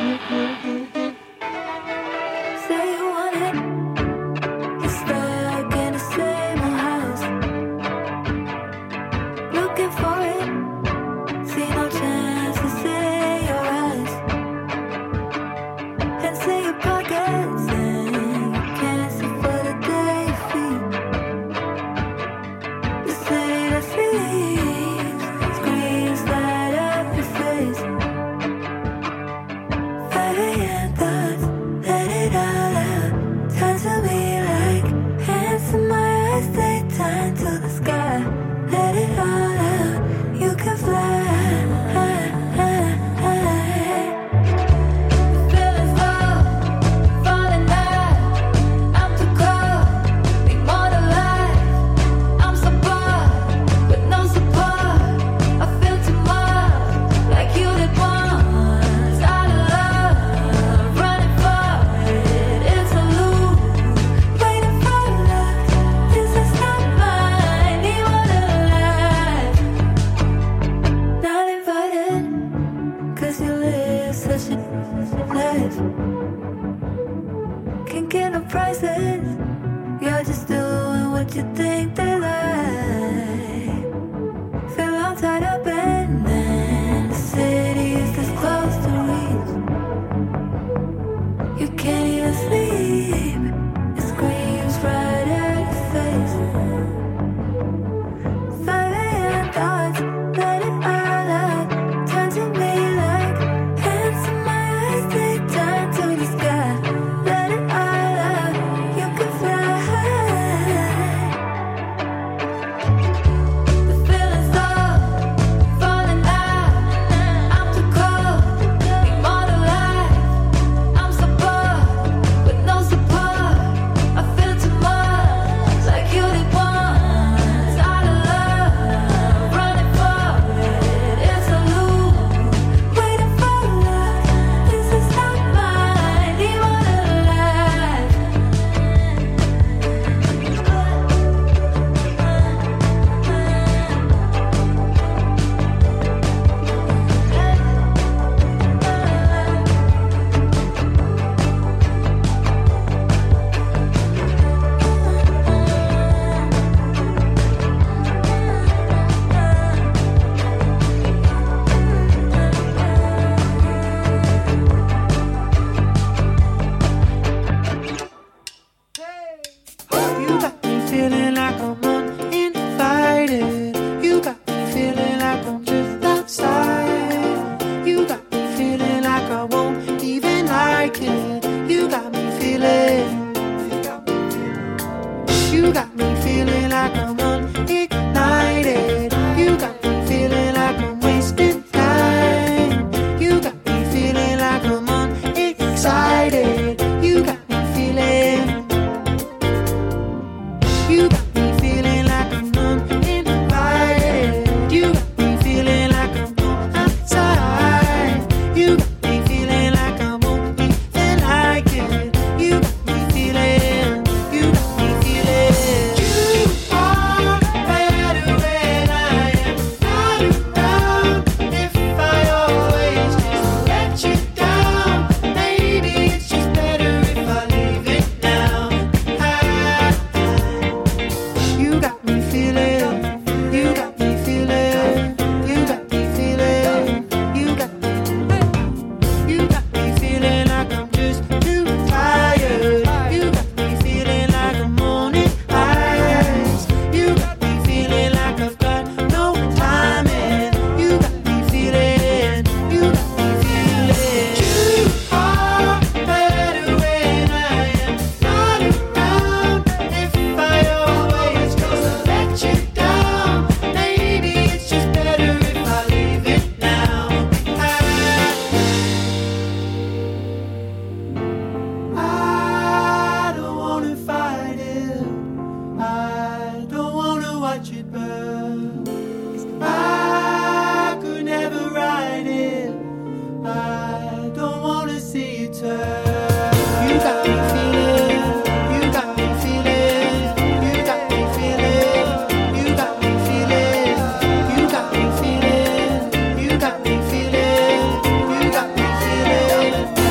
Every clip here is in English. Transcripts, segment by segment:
You got me feeling.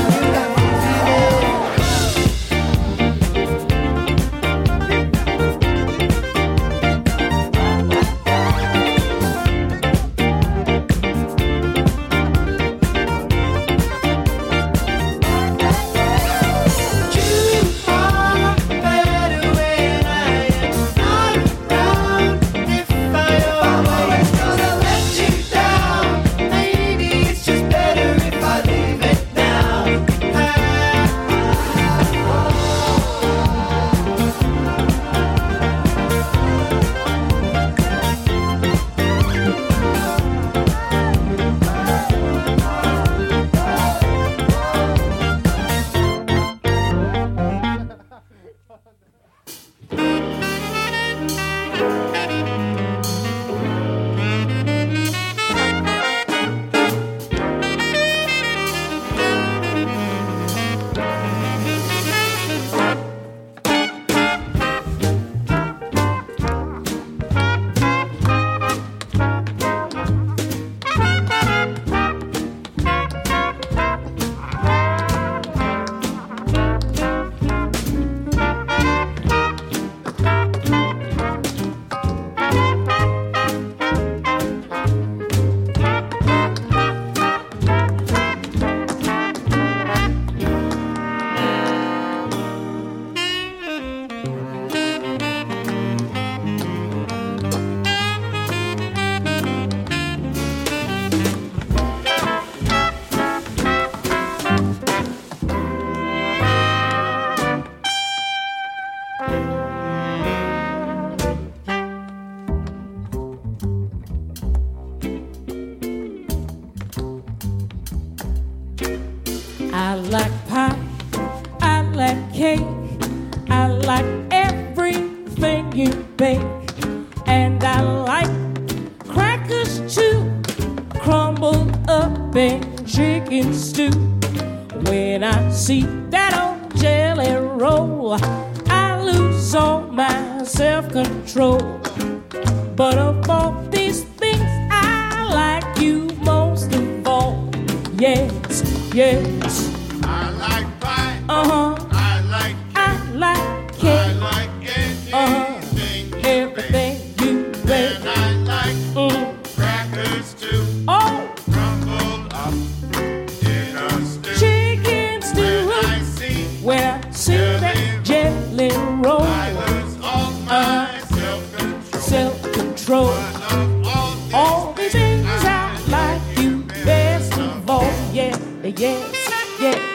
I like pie, I like cake, I like everything you bake. And I like crackers too, crumbled up in chicken stew. When I see that old jelly roll, I lose all my self-control. But of all these things, I like you most of all. Yes, yes. I like pie. Uh-huh. I like cake. I like cake. I like anything Everything you bake. And I like crackers too. Oh, Crumbled up in a stew. chicken stew. When I see that jelly roll, I lose all my self-control. self-control. All these things I like you best of all. Yeah, yes, yeah.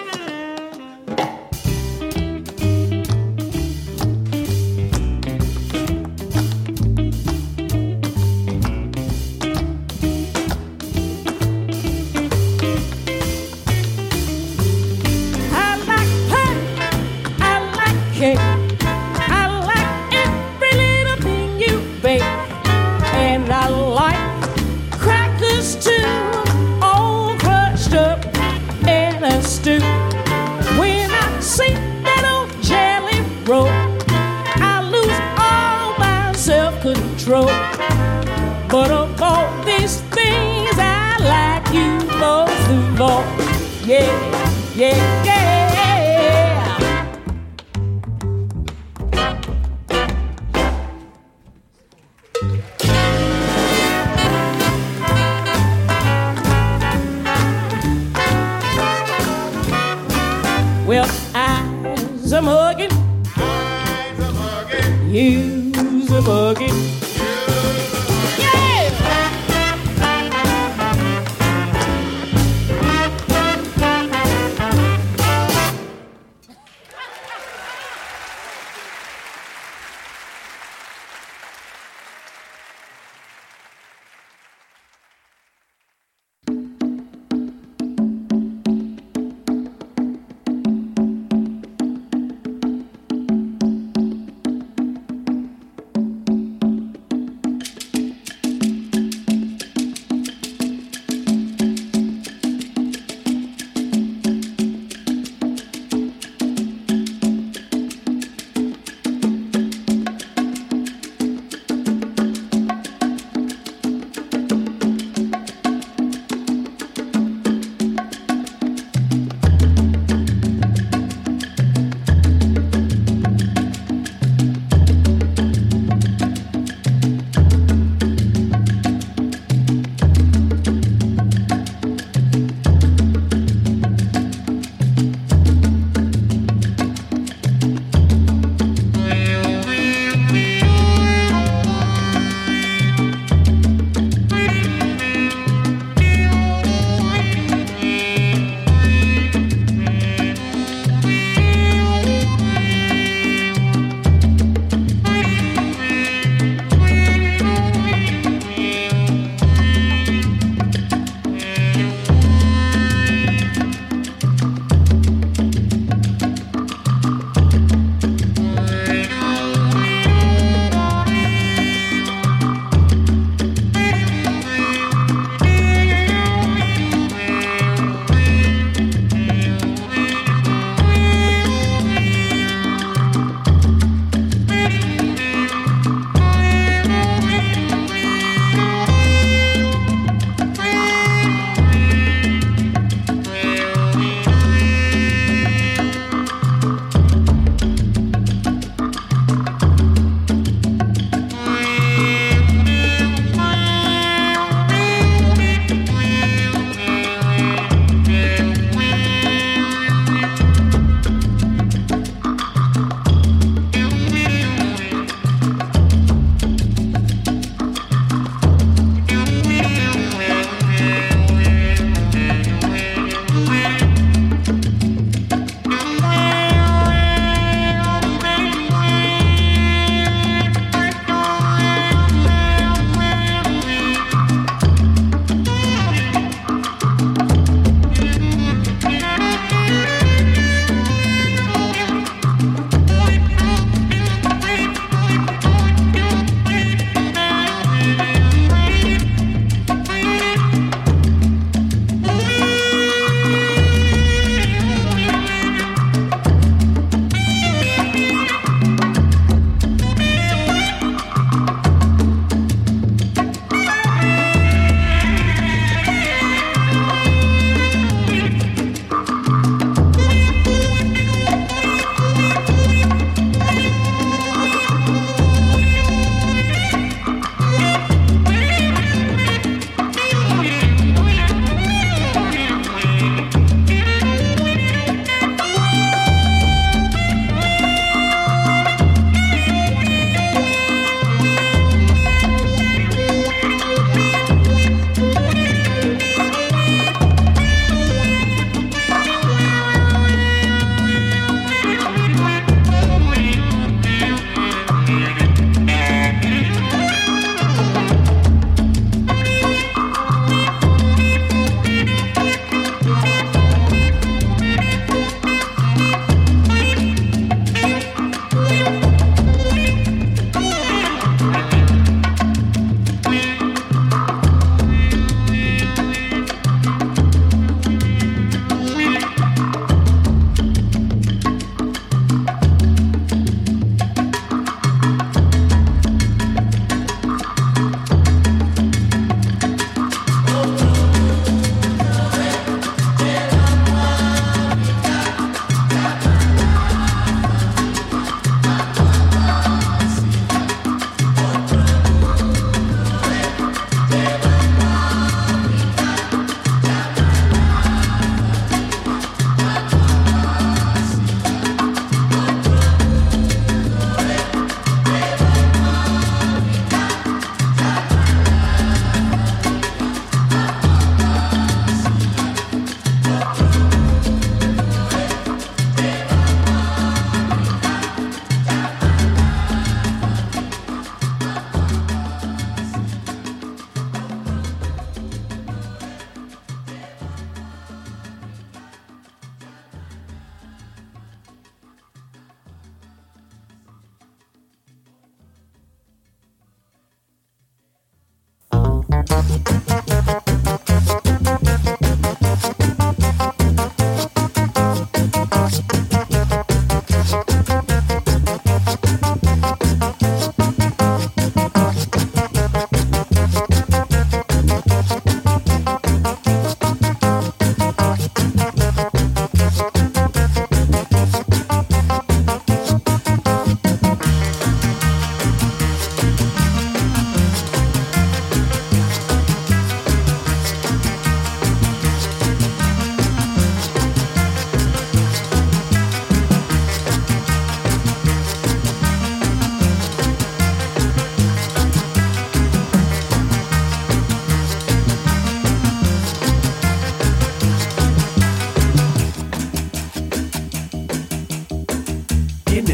I like pie, I like cake, I like every little thing you bake, and I like crackers too, all crushed up in a stew. When I see that old jelly roll, I lose all my self-control. But of all these things, I like you most of all. Yeah, yeah, yeah. Well, I's a mugging, you's a bugging.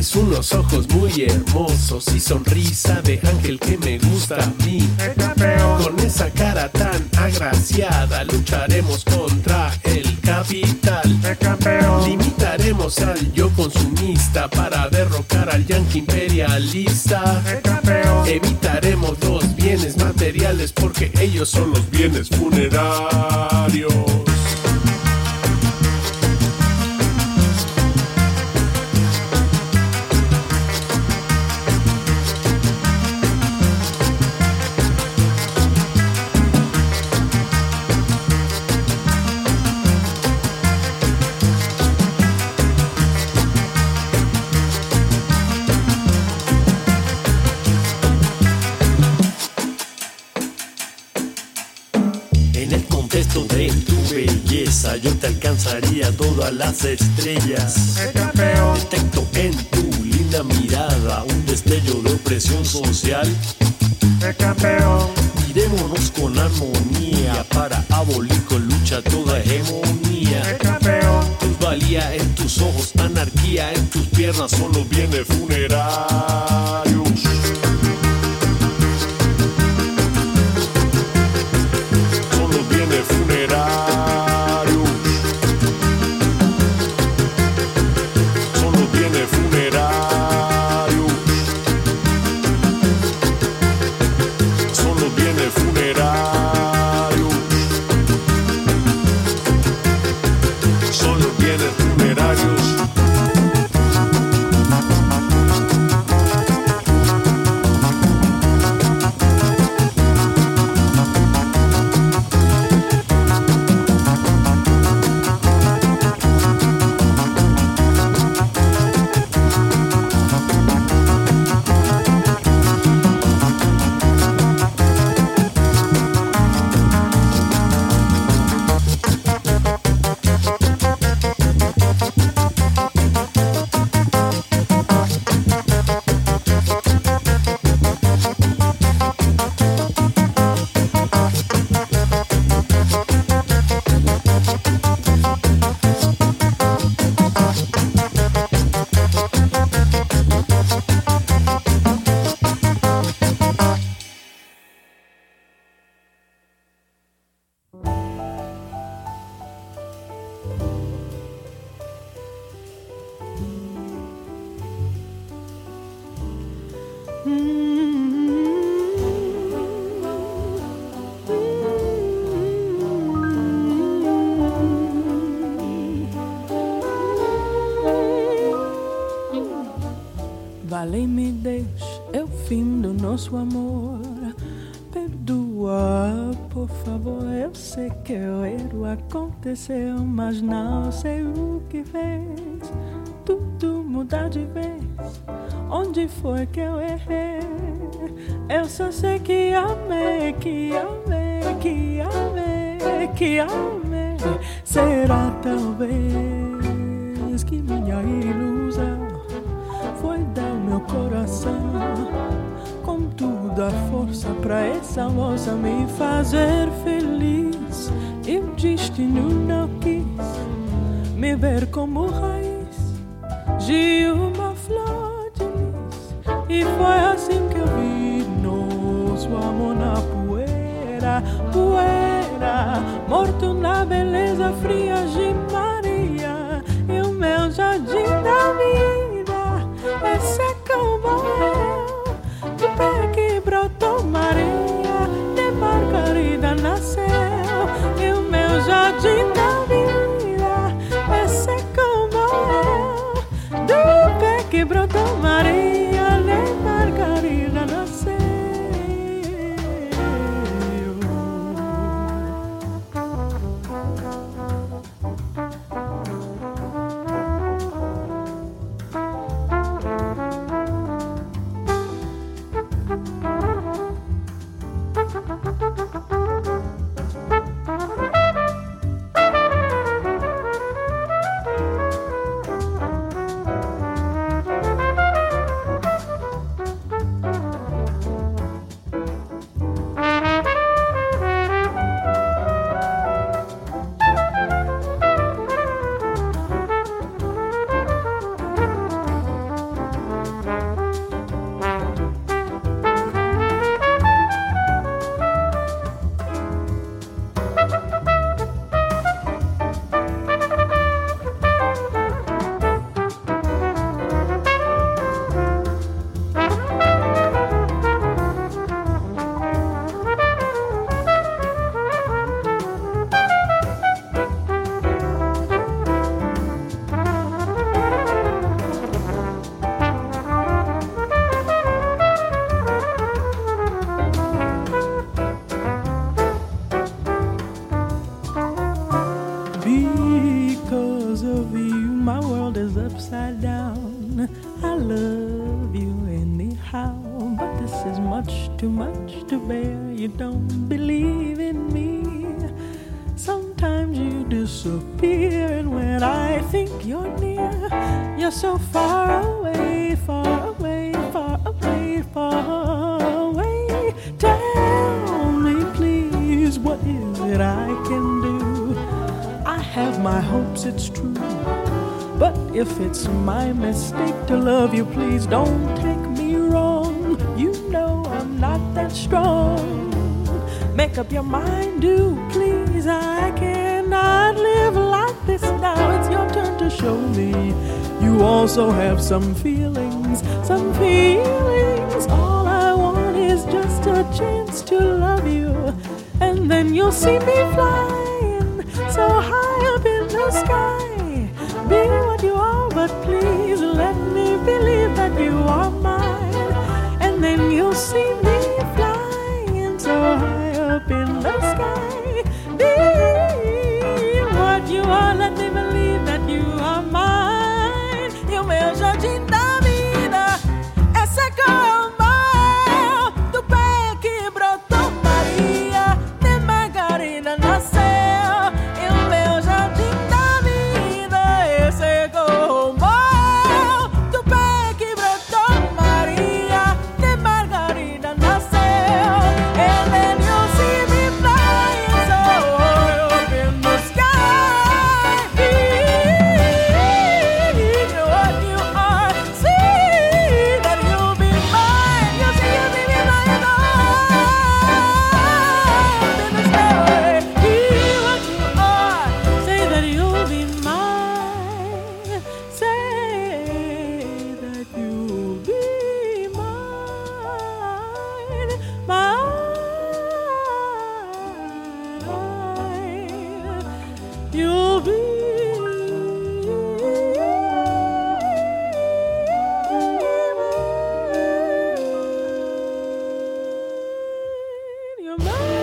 Tienes unos ojos muy hermosos y sonrisa de ángel que me gusta a mí. Con esa cara tan agraciada lucharemos contra el capital. Limitaremos al yo consumista para derrocar al yanqui imperialista. Evitaremos los bienes materiales porque ellos son los bienes funerarios. De tu belleza yo te alcanzaría todas las estrellas. Detecto en tu linda mirada un destello de opresión social. Mirémonos con armonía para abolir con lucha toda hegemonía. Plusvalía en tus ojos, anarquía en tus piernas, son los bienes funerarios. Vale-me, Deus, é o fim do nosso amor. Perdoa, por favor, eu sei que o erro aconteceu, mas não sei o que fez tudo mudar de vez. Onde foi que eu errei? Eu só sei que amei, que amei, que amei, que amei. Será talvez que minha ilusão foi dar o meu coração com toda a força pra essa moça me fazer feliz. E o destino não quis me ver como raiz de uma flor de lis. E foi assim que eu vi nosso amor na poeira, poeira, morto na beleza fria de Maria. E o meu jardim da vida é seco morreu, do pé que brotou Maria, de Margarida nasceu. E o meu jardim da vida é seco morreu, do pé que brotou Maria, de Margarida nasceu. my world is upside down. I love you anyhow, but this is much to bear. You don't believe in me. Sometimes you disappear, and when I think you're near, you're so far away, far away, far away, far away. Tell me, please, what is it I can do? I have my hopes, it's true, but if it's my mistake to love you, please don't take me wrong. You know I'm not that strong. Make up your mind, do please. I cannot live like this now. It's your turn to show me you also have some feelings, some feelings. All I want is just a chance to love you, and then you'll see me flying so high up in the sky. Be what you are, but please let me believe that you are mine, and then you'll see me flying so high up in the sky. Be what you are, let me believe that you are mine. E o meu jardim da vida é como do pé que brotou Maria, de Margarida nasceu. E o meu jardim da vida é como do pé que brotou Maria, de Margarida nasceu. And then you'll see me flying so up in the sky. What you are, see that you'll be mine. You see you'll be flying up in the sky. What you are, say that you'll be mine. Say that you'll be mine, mine. You'll be mine. You're mine.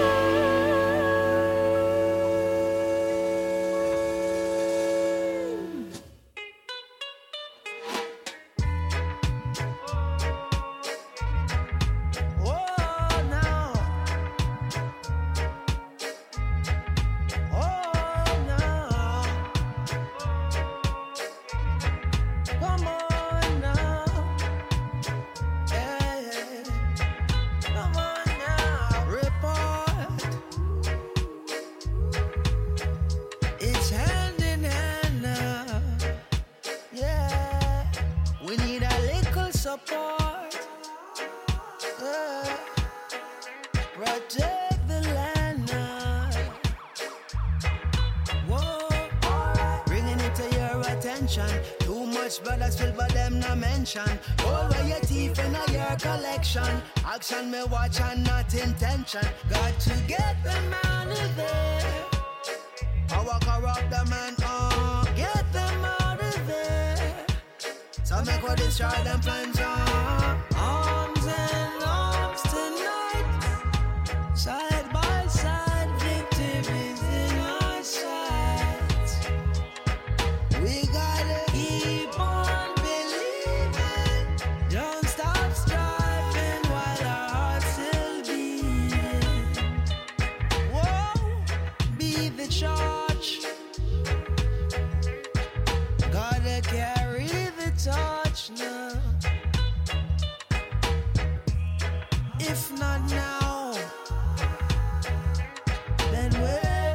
Oh, now. Oh, now. Come on now. Yeah. Come on now. Report. It's hand in hand now. Yeah. We need a little support. Yeah. Protect the land now. Whoa, bringing it to your attention. Too much blood spilled, but them not mention. Hold where your teeth in your collection. Action me watch and not intention. Got to get them out of there. Power corrupt them and get them out of there. So make what destroy them plans arms and arms tonight. Side by side, victory is in our sights. We gotta keep on believing. Don't stop striving while our hearts still beating. Whoa, be the charge. Gotta carry the torch now. If not now, then where?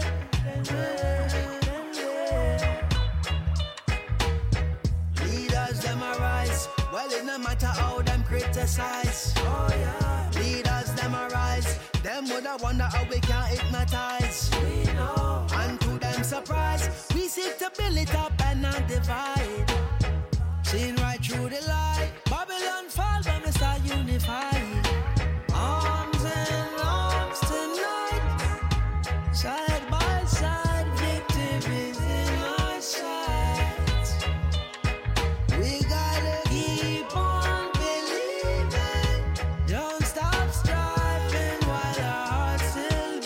Leaders them arise. Well, it no matter how them criticize. Oh yeah. Leaders them arise. Them woulda wonder how we can hypnotize. We know. And to them surprise, we seek to build it up and not divide. Seen right through the light. Babylon fall when we start unified. Arms and arms tonight. Side by side, victory is in our sights. We gotta keep on believing. Don't stop striving while our hearts still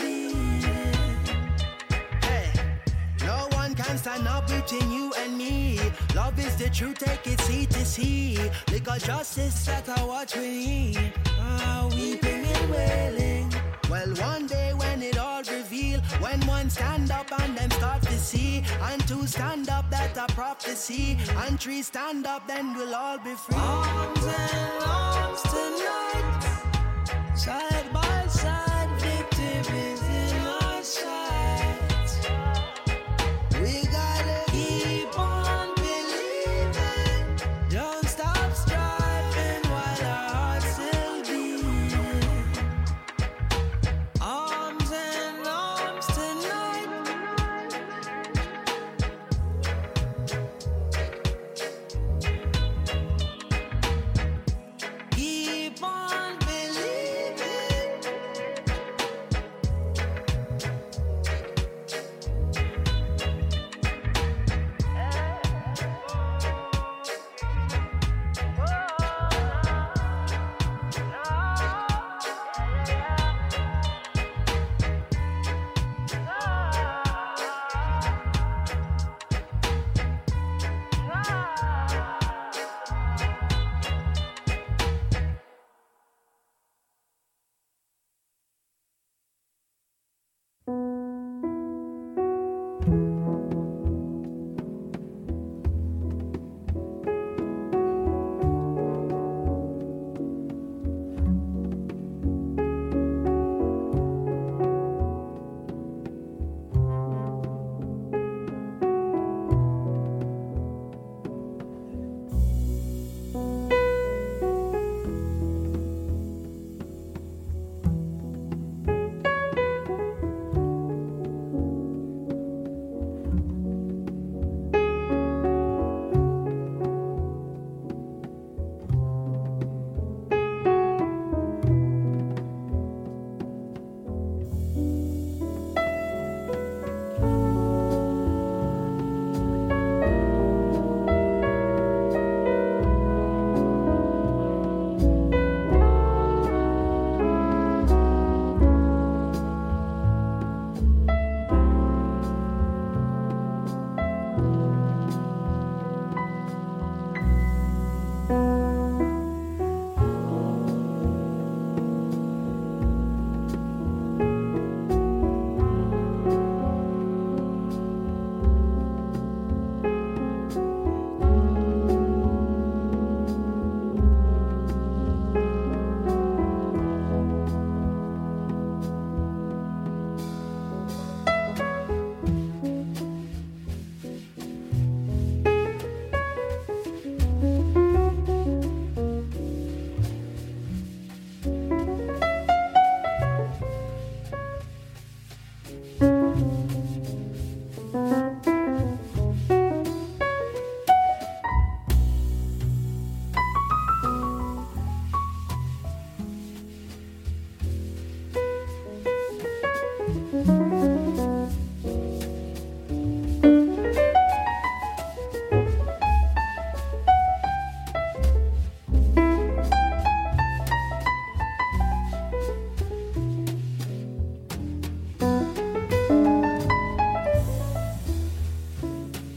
beating. Hey, no one can stand up between you and me. love is the truth, take it sea to sea. Legal justice that I watch we need. Weeping and wailing. Well, one day when it all reveal, when one stand up and them start to see, and two stand up, that a prophecy, and three stand up, then we'll all be free. Arms and arms tonight.